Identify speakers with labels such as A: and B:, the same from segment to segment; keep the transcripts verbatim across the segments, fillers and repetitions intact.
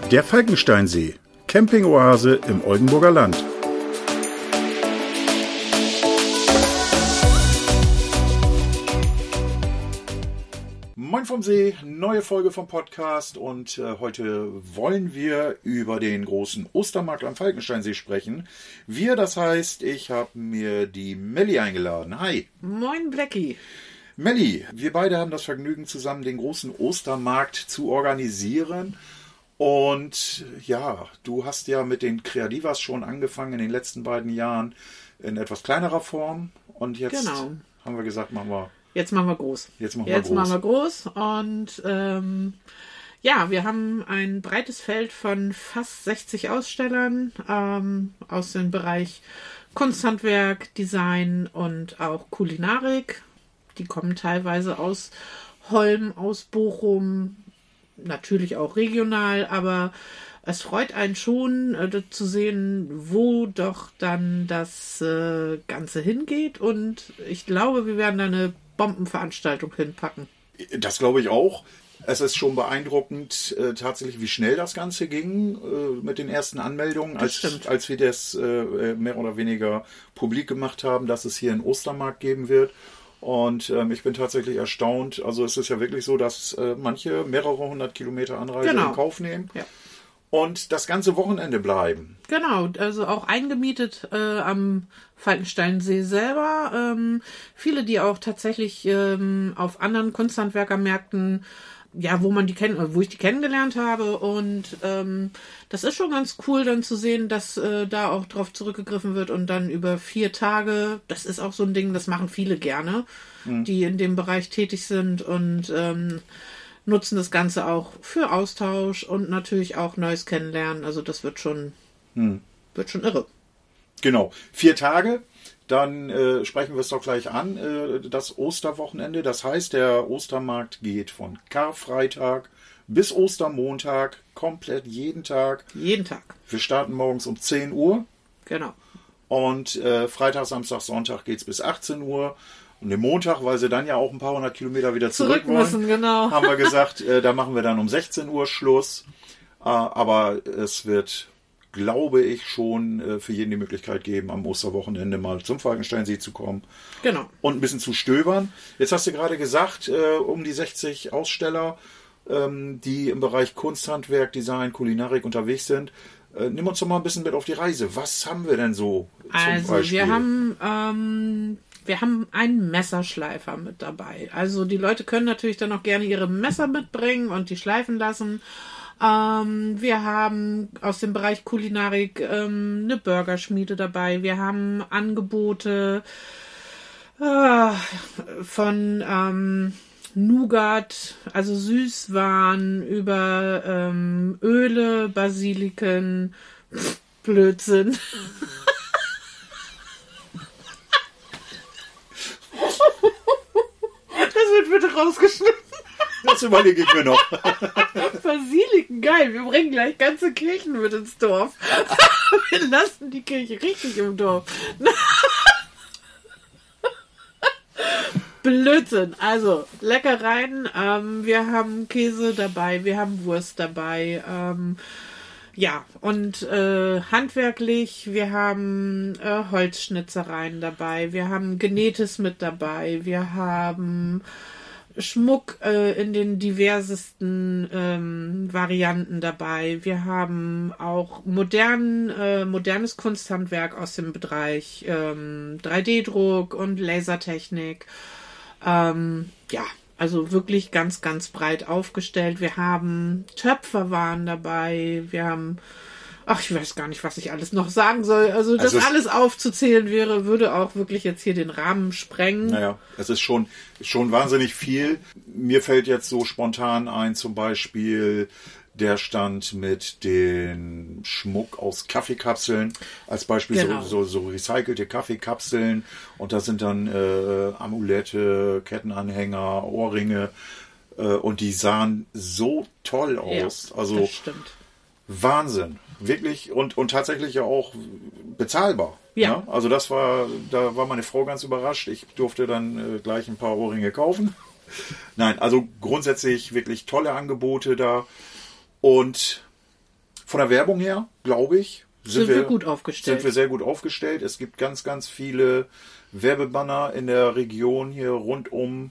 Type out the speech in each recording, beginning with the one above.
A: Der Falkensteinsee, Campingoase im Oldenburger Land. Moin vom See, neue Folge vom Podcast und äh, heute wollen wir über den großen Ostermarkt am Falkensteinsee sprechen. Wir, das heißt, ich habe mir die Melli eingeladen. Hi.
B: Moin Blackie.
A: Melli, wir beide haben das Vergnügen, zusammen den großen Ostermarkt zu organisieren. Und ja, du hast ja mit den Kreativas schon angefangen in den letzten beiden Jahren in etwas kleinerer Form. Und jetzt
B: genau.
A: haben wir gesagt, machen wir...
B: Jetzt machen wir groß.
A: Jetzt machen
B: Jetzt
A: wir groß.
B: machen wir groß. Und ähm, ja, wir haben ein breites Feld von fast sechzig Ausstellern ähm, aus dem Bereich Kunsthandwerk, Design und auch Kulinarik. Die kommen teilweise aus Holm, aus Bochum, natürlich auch regional, aber es freut einen schon äh, zu sehen, wo doch dann das äh, Ganze hingeht. Und ich glaube, wir werden da eine Bombenveranstaltung hinpacken.
A: Das glaube ich auch. Es ist schon beeindruckend, äh, tatsächlich, wie schnell das Ganze ging äh, mit den ersten Anmeldungen, als, als wir das äh, mehr oder weniger publik gemacht haben, dass es hier einen Ostermarkt geben wird. Und ähm, ich bin tatsächlich erstaunt. Also es ist ja wirklich so, dass äh, manche mehrere hundert Kilometer Anreise
B: genau.
A: in Kauf nehmen.
B: Ja.
A: Und das ganze Wochenende bleiben.
B: Genau, also auch eingemietet äh, am Falkensteinsee selber. Ähm, viele, die auch tatsächlich ähm, auf anderen Kunsthandwerkermärkten, ja, wo man die kennt, wo ich die kennengelernt habe. Und ähm, das ist schon ganz cool, dann zu sehen, dass äh, da auch drauf zurückgegriffen wird und dann über vier Tage. Das ist auch so ein Ding, das machen viele gerne, mhm. die in dem Bereich tätig sind und ähm, nutzen das Ganze auch für Austausch und natürlich auch Neues kennenlernen. Also das wird schon, hm. wird schon irre.
A: Genau. Vier Tage, dann äh, sprechen wir es doch gleich an. Äh, das Osterwochenende, das heißt, der Ostermarkt geht von Karfreitag bis Ostermontag, komplett jeden Tag.
B: Jeden Tag.
A: Wir starten morgens um zehn Uhr.
B: Genau.
A: Und äh, Freitag, Samstag, Sonntag geht es bis achtzehn Uhr. Und den Montag, weil sie dann ja auch ein paar hundert Kilometer wieder zurück, zurück müssen, wollen,
B: genau.
A: haben wir gesagt, äh, da machen wir dann um sechzehn Uhr Schluss. Äh, aber es wird, glaube ich, schon äh, für jeden die Möglichkeit geben, am Osterwochenende mal zum Falkensteinsee zu kommen.
B: Genau.
A: Und ein bisschen zu stöbern. Jetzt hast du gerade gesagt, äh, um die sechzig Aussteller, ähm, die im Bereich Kunsthandwerk, Design, Kulinarik unterwegs sind. Äh, nimm uns doch mal ein bisschen mit auf die Reise. Was haben wir denn so zum
B: also,
A: Beispiel?
B: wir haben... Ähm Wir haben einen Messerschleifer mit dabei. Also die Leute können natürlich dann auch gerne ihre Messer mitbringen und die schleifen lassen. Ähm, wir haben aus dem Bereich Kulinarik ähm, eine Burgerschmiede dabei. Wir haben Angebote äh, von ähm, Nougat, also Süßwaren, über ähm, Öle, Basiliken, Pff, Blödsinn. Das wird bitte rausgeschnitten.
A: Das überlege ich mir noch.
B: Basiliken, geil. Wir bringen gleich ganze Kirchen mit ins Dorf. Wir lassen die Kirche richtig im Dorf. Blödsinn. Also, Leckereien. Ähm, wir haben Käse dabei, wir haben Wurst dabei. Ähm, Ja, und äh, handwerklich, wir haben äh, Holzschnitzereien dabei, wir haben Genähtes mit dabei, wir haben Schmuck äh, in den diversesten ähm, Varianten dabei, wir haben auch modern, äh, modernes Kunsthandwerk aus dem Bereich ähm, drei D Druck und Lasertechnik. Ähm, ja, also wirklich ganz, ganz breit aufgestellt. Wir haben Töpferwaren dabei. Wir haben, ach, ich weiß gar nicht, was ich alles noch sagen soll. Also das also alles aufzuzählen wäre, würde auch wirklich jetzt hier den Rahmen sprengen.
A: Naja, es ist schon, schon wahnsinnig viel. Mir fällt jetzt so spontan ein, zum Beispiel der Stand mit den Schmuck aus Kaffeekapseln, als Beispiel genau. so, so, so recycelte Kaffeekapseln, und da sind dann äh, Amulette, Kettenanhänger, Ohrringe, äh, und die sahen so toll aus.
B: Ja,
A: also
B: das stimmt.
A: Wahnsinn, wirklich, und, und tatsächlich ja auch bezahlbar.
B: Ja.
A: Ne? Also das war, da war meine Frau ganz überrascht. Ich durfte dann äh, gleich ein paar Ohrringe kaufen. Nein, also grundsätzlich wirklich tolle Angebote da. Und Von der Werbung her, glaube ich,
B: sind, sind wir, wir gut aufgestellt.
A: Sind wir sehr gut aufgestellt. Es gibt ganz, ganz viele Werbebanner in der Region hier rund um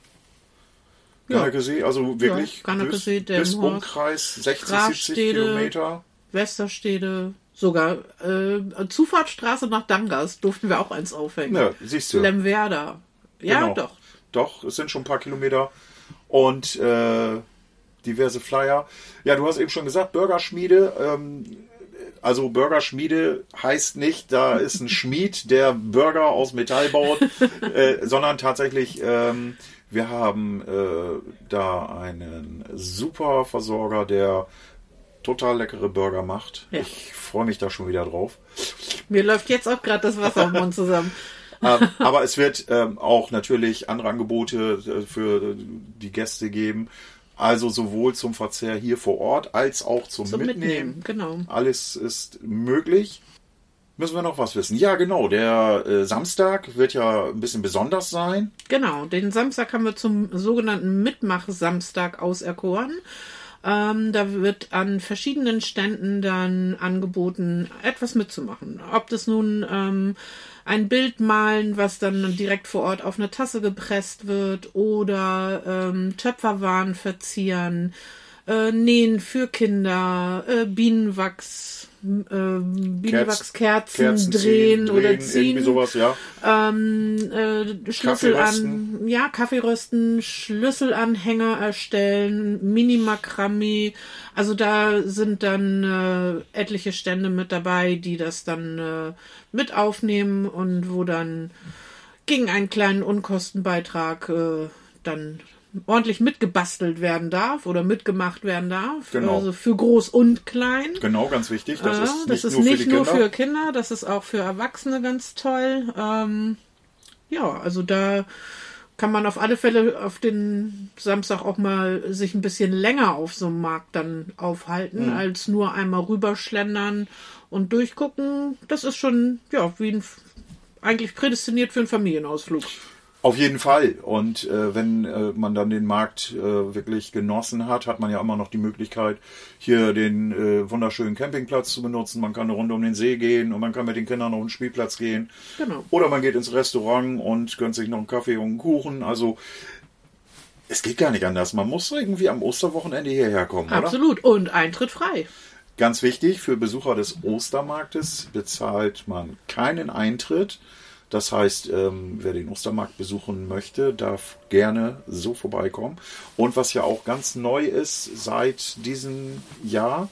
A: Garnekesee, ja. Also wirklich
B: ja,
A: bis, bis Umkreis sechzig, siebzig Kilometer.
B: Westerstede, sogar äh, Zufahrtsstraße nach Dangas durften wir auch eins aufhängen.
A: Ja, siehst du.
B: Lemwerder. Ja,
A: genau.
B: doch.
A: Doch, es sind schon ein paar Kilometer. Und äh, diverse Flyer. Ja, du hast eben schon gesagt, Burgerschmiede. Ähm, also Burgerschmiede heißt nicht, da ist ein Schmied, der Burger aus Metall baut, äh, sondern tatsächlich, ähm, wir haben äh, da einen super Versorger, der total leckere Burger macht. Ja. Ich freue mich da schon wieder drauf.
B: Mir läuft jetzt auch gerade das Wasser im Mund zusammen.
A: ähm, aber es wird ähm, auch natürlich andere Angebote äh, für die Gäste geben. Also sowohl zum Verzehr hier vor Ort als auch zum, zum Mitnehmen. Mitnehmen.
B: Genau.
A: Alles ist möglich. Müssen wir noch was wissen? Ja, genau. Der äh, Samstag wird ja ein bisschen besonders sein.
B: Genau. Den Samstag haben wir zum sogenannten Mitmach-Samstag auserkoren. Ähm, da wird an verschiedenen Ständen dann angeboten, etwas mitzumachen. Ob das nun ähm, ein Bild malen, was dann direkt vor Ort auf eine Tasse gepresst wird, oder ähm, Töpferwaren verzieren, äh, Nähen für Kinder, äh, Bienenwachs, äh, Bienenwachskerzen
A: Kerzen
B: drehen,
A: drehen
B: oder ziehen,
A: irgendwie sowas, ja.
B: Ähm, äh, Schlüssel an, ja, Kaffeerösten, Schlüsselanhänger erstellen, Mini-Makramee. Also da sind dann äh, etliche Stände mit dabei, die das dann äh, mit aufnehmen und wo dann gegen einen kleinen Unkostenbeitrag äh, dann ordentlich mitgebastelt werden darf oder mitgemacht werden darf.
A: Genau.
B: Also für groß und klein.
A: Genau, ganz wichtig. Das
B: äh,
A: ist nicht,
B: das ist
A: nur,
B: nicht
A: für
B: nur
A: Kinder.
B: für Kinder, das ist auch für Erwachsene ganz toll. Ähm, ja, also da kann man auf alle Fälle auf den Samstag auch mal sich ein bisschen länger auf so einem Markt dann aufhalten, mhm. als nur einmal rüberschlendern und durchgucken. Das ist schon, ja, wie ein, eigentlich prädestiniert für einen Familienausflug.
A: Auf jeden Fall. Und äh, wenn äh, man dann den Markt äh, wirklich genossen hat, hat man ja immer noch die Möglichkeit, hier den äh, wunderschönen Campingplatz zu benutzen. Man kann eine Runde um den See gehen und man kann mit den Kindern auf den Spielplatz gehen.
B: Genau.
A: Oder man geht ins Restaurant und gönnt sich noch einen Kaffee und einen Kuchen. Also es geht gar nicht anders. Man muss irgendwie am Osterwochenende hierher kommen, oder?
B: Absolut. Und Eintritt frei.
A: Ganz wichtig, für Besucher des Ostermarktes bezahlt man keinen Eintritt. Das heißt, ähm, wer den Ostermarkt besuchen möchte, darf gerne so vorbeikommen. Und was ja auch ganz neu ist seit diesem Jahr,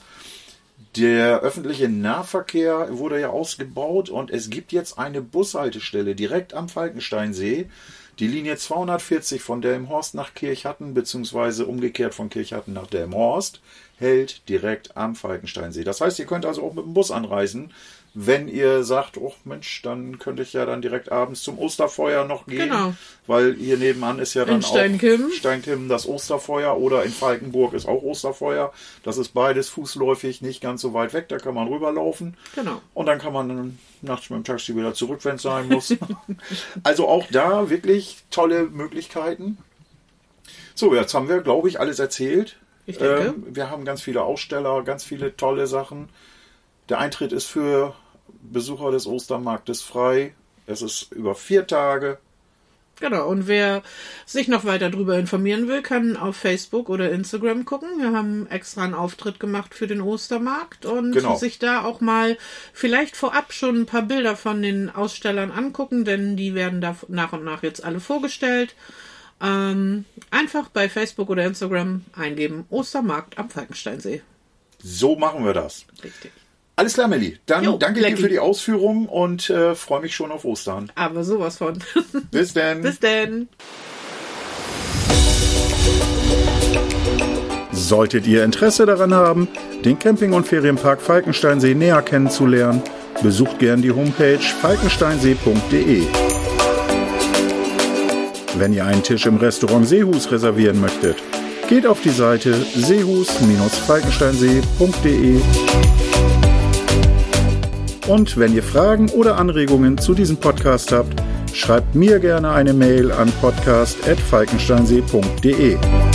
A: der öffentliche Nahverkehr wurde ja ausgebaut und es gibt jetzt eine Bushaltestelle direkt am Falkensteinsee. Die Linie zweihundertvierzig von Delmenhorst nach Kirchhatten, beziehungsweise umgekehrt von Kirchhatten nach Delmenhorst, hält direkt am Falkensteinsee. Das heißt, ihr könnt also auch mit dem Bus anreisen. Wenn ihr sagt, oh Mensch, dann könnte ich ja dann direkt abends zum Osterfeuer noch gehen. Genau. Weil hier nebenan ist ja dann
B: in Steinkimmen.
A: auch Steinkimmen das Osterfeuer, oder in Falkenburg ist auch Osterfeuer. Das ist beides fußläufig, nicht ganz so weit weg, da kann man rüberlaufen.
B: Genau.
A: Und dann kann man dann nachts mit dem Taxi wieder zurück, wenn es sein muss. Also auch da wirklich tolle Möglichkeiten. So, jetzt haben wir, glaube ich, alles erzählt.
B: Ich denke.
A: Ähm, wir haben ganz viele Aussteller, ganz viele tolle Sachen. Der Eintritt ist für Besucher des Ostermarktes frei. Es ist über vier Tage.
B: Genau, und wer sich noch weiter darüber informieren will, kann auf Facebook oder Instagram gucken. Wir haben extra einen Auftritt gemacht für den Ostermarkt und
A: genau.
B: sich da auch mal vielleicht vorab schon ein paar Bilder von den Ausstellern angucken, denn die werden da nach und nach jetzt alle vorgestellt. Ähm, einfach bei Facebook oder Instagram eingeben, Ostermarkt am Falkensteinsee.
A: So machen wir das.
B: Richtig.
A: Alles klar, Melli. Dann
B: Jo,
A: danke
B: Blackie.
A: dir für die Ausführungen und äh, freue mich schon auf Ostern.
B: Aber sowas von.
A: Bis denn.
B: Bis denn.
C: Solltet ihr Interesse daran haben, den Camping- und Ferienpark Falkensteinsee näher kennenzulernen, besucht gern die Homepage falkensteinsee punkt de. Wenn ihr einen Tisch im Restaurant Seehus reservieren möchtet, geht auf die Seite seehus falkensteinsee punkt de. Und wenn ihr Fragen oder Anregungen zu diesem Podcast habt, schreibt mir gerne eine Mail an podcast at falkensteinsee punkt de.